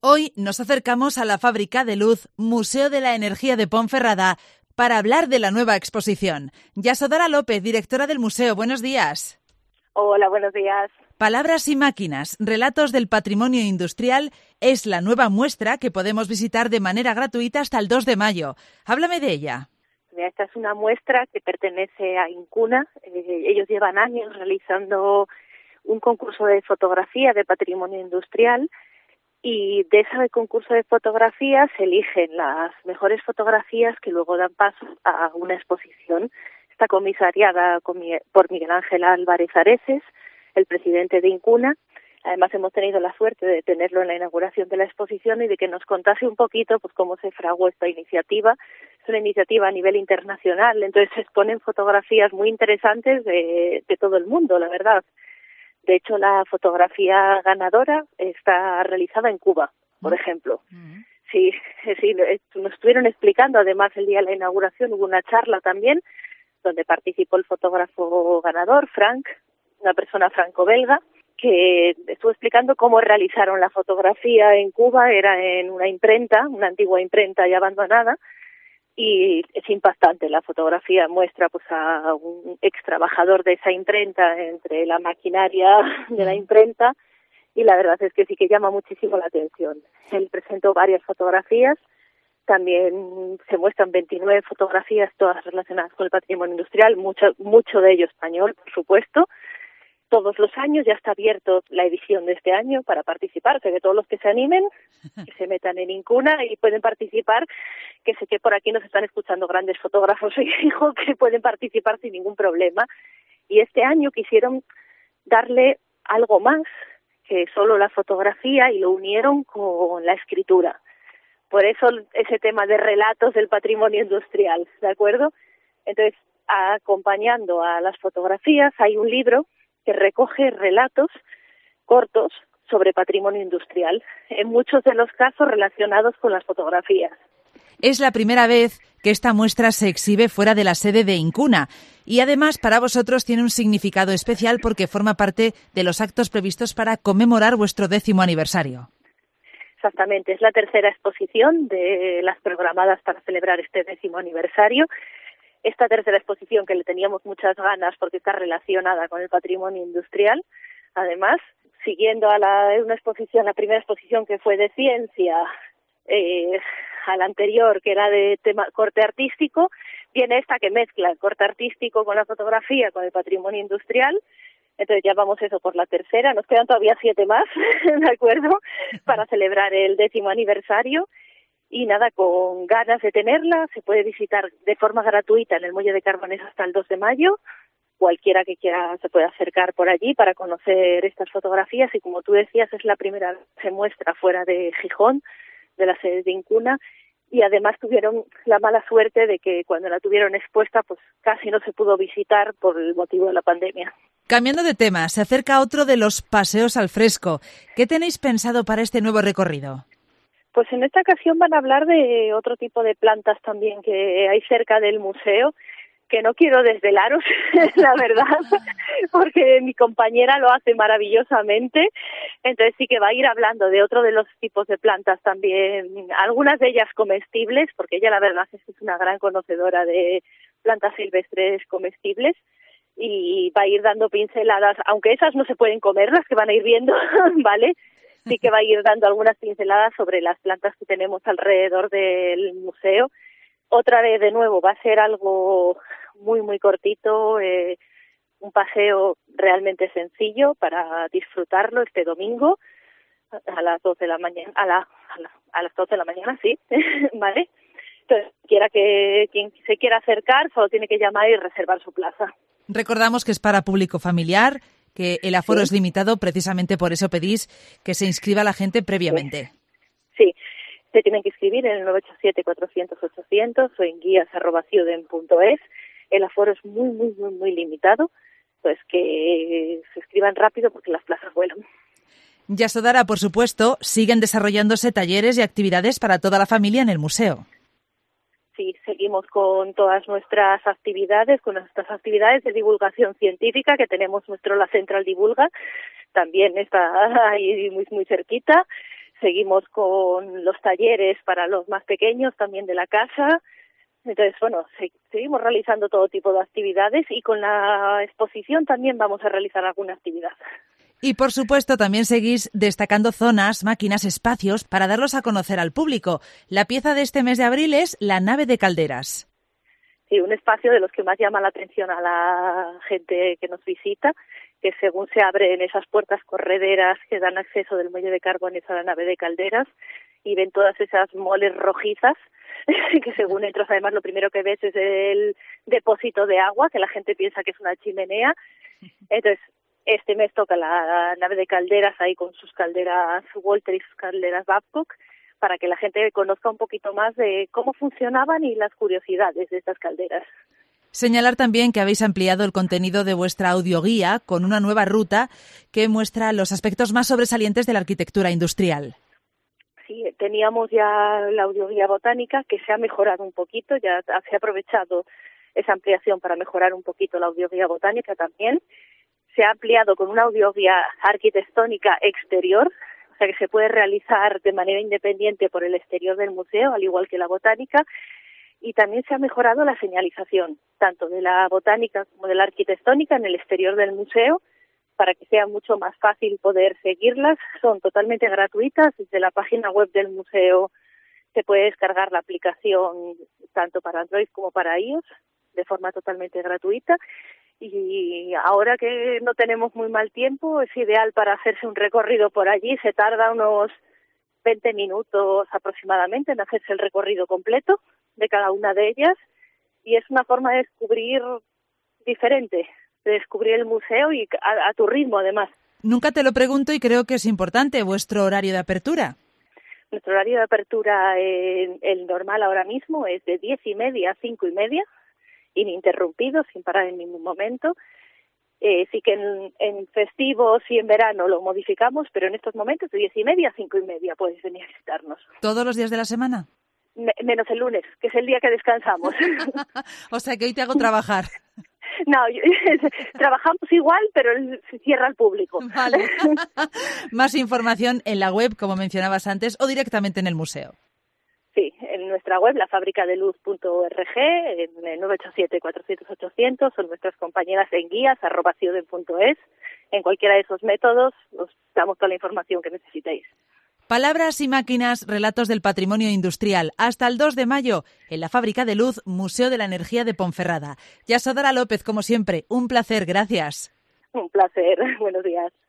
Hoy nos acercamos a la Fábrica de Luz, Museo de la Energía de Ponferrada, para hablar de la nueva exposición. Yasodara López, directora del museo, buenos días. Hola, buenos días. Palabras y máquinas, relatos del patrimonio industrial, es la nueva muestra que podemos visitar de manera gratuita hasta el 2 de mayo. Háblame de ella. Esta es una muestra que pertenece a Incuna. Ellos llevan años realizando un concurso de fotografía de patrimonio industrial y de ese concurso de fotografía se eligen las mejores fotografías que luego dan paso a una exposición. Está comisariada por Miguel Ángel Álvarez Areces, el presidente de Incuna. Además, hemos tenido la suerte de tenerlo en la inauguración de la exposición y de que nos contase un poquito pues cómo se fraguó esta iniciativa. Es una iniciativa a nivel internacional, entonces se exponen fotografías muy interesantes de todo el mundo, la verdad. De hecho, la fotografía ganadora está realizada en Cuba, por ejemplo. Sí, nos estuvieron explicando, además, el día de la inauguración hubo una charla también, donde participó el fotógrafo ganador, Frank, una persona franco-belga, que estuvo explicando cómo realizaron la fotografía en Cuba. Era en una imprenta, una antigua imprenta ya abandonada, y es impactante. La fotografía muestra pues a un ex trabajador de esa imprenta entre la maquinaria de la imprenta, y la verdad es que sí que llama muchísimo la atención. Él presentó varias fotografías, también se muestran 29 fotografías, todas relacionadas con el patrimonio industrial, mucho de ello español, por supuesto. Todos los años ya está abierto la edición de este año para participar, que todos los que se animen, que se metan en Incuna y pueden participar, que sé que por aquí nos están escuchando grandes fotógrafos y digo que pueden participar sin ningún problema. Y este año quisieron darle algo más que solo la fotografía y lo unieron con la escritura. Por eso ese tema de relatos del patrimonio industrial, ¿de acuerdo? Entonces, acompañando a las fotografías hay un libro que recoge relatos cortos sobre patrimonio industrial, en muchos de los casos relacionados con las fotografías. Es la primera vez que esta muestra se exhibe fuera de la sede de Incuna y además para vosotros tiene un significado especial porque forma parte de los actos previstos para conmemorar vuestro 10º aniversario. Exactamente, es la tercera exposición de las programadas para celebrar este 10º aniversario. Esta tercera exposición, que le teníamos muchas ganas porque está relacionada con el patrimonio industrial, además, siguiendo a la primera exposición que fue de ciencia, a la anterior que era de tema corte artístico, viene esta que mezcla el corte artístico con la fotografía, con el patrimonio industrial. Entonces ya vamos eso por la tercera, nos quedan todavía 7 más, ¿de acuerdo?, para celebrar el 10º aniversario. Y nada, con ganas de tenerla, se puede visitar de forma gratuita en el Muelle de Carbonés hasta el 2 de mayo. Cualquiera que quiera se puede acercar por allí para conocer estas fotografías y, como tú decías, es la primera vez que se muestra fuera de Gijón, de la sede de Incuna, y además tuvieron la mala suerte de que cuando la tuvieron expuesta pues casi no se pudo visitar por el motivo de la pandemia. Cambiando de tema, se acerca otro de los paseos al fresco. ¿Qué tenéis pensado para este nuevo recorrido? Pues en esta ocasión van a hablar de otro tipo de plantas también que hay cerca del museo, que no quiero desvelaros, la verdad, porque mi compañera lo hace maravillosamente. Entonces sí que va a ir hablando de otro de los tipos de plantas también, algunas de ellas comestibles, porque ella la verdad es que es una gran conocedora de plantas silvestres comestibles, y va a ir dando pinceladas, aunque esas no se pueden comer, las que van a ir viendo, ¿vale?, sí que va a ir dando algunas pinceladas sobre las plantas que tenemos alrededor del museo. Otra vez, de nuevo, va a ser algo muy, muy cortito, un paseo realmente sencillo para disfrutarlo este domingo a las 12 de la mañana, a las 12 de la mañana, sí, ¿vale? Entonces, quien se quiera acercar solo tiene que llamar y reservar su plaza. Recordamos que es para público familiar, que el aforo es limitado, precisamente por eso pedís que se inscriba la gente previamente. Sí, se tienen que inscribir en el 987-400-800 o en guías@ciuden.es. El aforo es muy, muy, muy, muy limitado, pues que se inscriban rápido porque las plazas vuelan. Yasodara, por supuesto, siguen desarrollándose talleres y actividades para toda la familia en el museo. Sí, seguimos con todas nuestras actividades, de divulgación científica, que tenemos la Central Divulga, también está ahí muy, muy cerquita. Seguimos con los talleres para los más pequeños también de la casa. Entonces, bueno, seguimos realizando todo tipo de actividades y con la exposición también vamos a realizar alguna actividad. Y, por supuesto, también seguís destacando zonas, máquinas, espacios para darlos a conocer al público. La pieza de este mes de abril es la nave de Calderas. Sí, un espacio de los que más llama la atención a la gente que nos visita, que según se abren esas puertas correderas que dan acceso del muelle de Carbones a la nave de Calderas y ven todas esas moles rojizas, que según entras además lo primero que ves es el depósito de agua, que la gente piensa que es una chimenea. Entonces, este mes toca la nave de Calderas ahí con sus calderas Walter y sus calderas Babcock, para que la gente conozca un poquito más de cómo funcionaban y las curiosidades de estas calderas. Señalar también que habéis ampliado el contenido de vuestra audioguía con una nueva ruta que muestra los aspectos más sobresalientes de la arquitectura industrial. Sí, teníamos ya la audioguía botánica que se ha mejorado un poquito, ya se ha aprovechado esa ampliación para mejorar un poquito la audioguía botánica también. Se ha ampliado con una audioguía arquitectónica exterior, o sea que se puede realizar de manera independiente por el exterior del museo, al igual que la botánica, y también se ha mejorado la señalización, tanto de la botánica como de la arquitectónica en el exterior del museo, para que sea mucho más fácil poder seguirlas. Son totalmente gratuitas. Desde la página web del museo se puede descargar la aplicación tanto para Android como para iOS de forma totalmente gratuita. Y ahora que no tenemos muy mal tiempo, es ideal para hacerse un recorrido por allí. Se tarda unos 20 minutos aproximadamente en hacerse el recorrido completo de cada una de ellas, y es una forma de descubrir diferente, de descubrir el museo y a tu ritmo además. Nunca te lo pregunto y creo que es importante, vuestro horario de apertura. Nuestro horario de apertura, el normal ahora mismo, es de 10:30 a 5:30, ininterrumpido, sin parar en ningún momento. Sí que en festivos y en verano lo modificamos, pero en estos momentos de 10:30 a 5:30 puedes venir a visitarnos. ¿Todos los días de la semana? Menos el lunes, que es el día que descansamos. O sea que hoy te hago trabajar. No, trabajamos igual, pero se cierra al público. Vale. Más información en la web, como mencionabas antes, o directamente en el museo. Sí, en nuestra web, lafabricadeluz.org, en el 987-400-800, son nuestras compañeras en guías, @ciuden.es. En cualquiera de esos métodos os damos toda la información que necesitéis. Palabras y máquinas, relatos del patrimonio industrial. Hasta el 2 de mayo, en la Fábrica de Luz, Museo de la Energía de Ponferrada. Yasodora López, como siempre, un placer, gracias. Un placer, buenos días.